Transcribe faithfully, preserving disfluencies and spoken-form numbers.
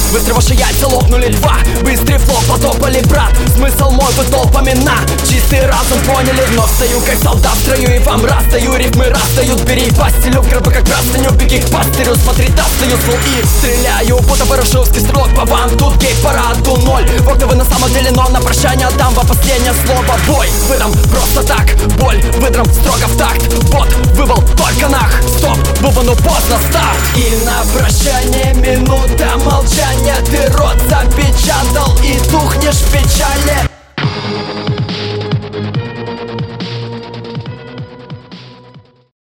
Быстро ваши яйца лопнули, два. Быстрый флоп, потопали, брат. Смысл мой, вы толпами на чистый разум поняли. Но стою как солдат в строю и вам растаю. Рифмы растают, бери по стилю в гробы как простыню. Беги к пастырю, смотри, достаю слов и стреляю, будто ворошиловский стрелок по вам. Тут гей-параду ноль. Вот вы на самом деле, но на прощание отдам вам последнее слово. Бой выдам просто так, боль выдрам строго в такт. Вот вывал только нах, стоп, бубану поздно старт. И на прощание минута